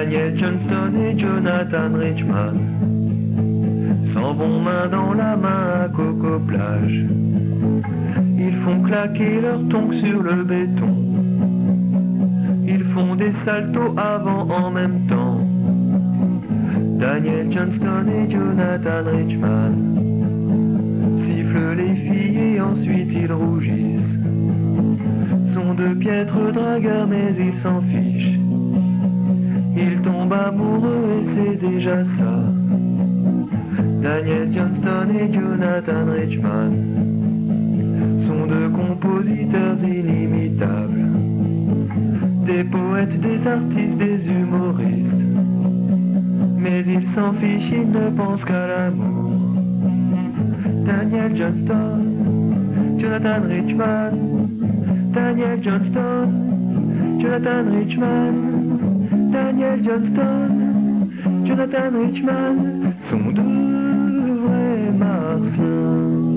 Daniel Johnston et Jonathan Richman s'en vont main dans la main à Coco Plage. Ils font claquer leurs tongs sur le béton. Ils font des saltos avant en même temps. Daniel Johnston et Jonathan Richman sifflent les filles et ensuite ils rougissent. Sont de piètres dragueurs mais ils s'en fichent. Ils tombent amoureux et c'est déjà ça. Daniel Johnston et Jonathan Richman sont deux compositeurs inimitables, des poètes, des artistes, des humoristes. Mais ils s'en fichent, ils ne pensent qu'à l'amour. Daniel Johnston, Jonathan Richman, Daniel Johnston, Jonathan Richman, Daniel Johnston, Jonathan Richman sont deux vrais martiens.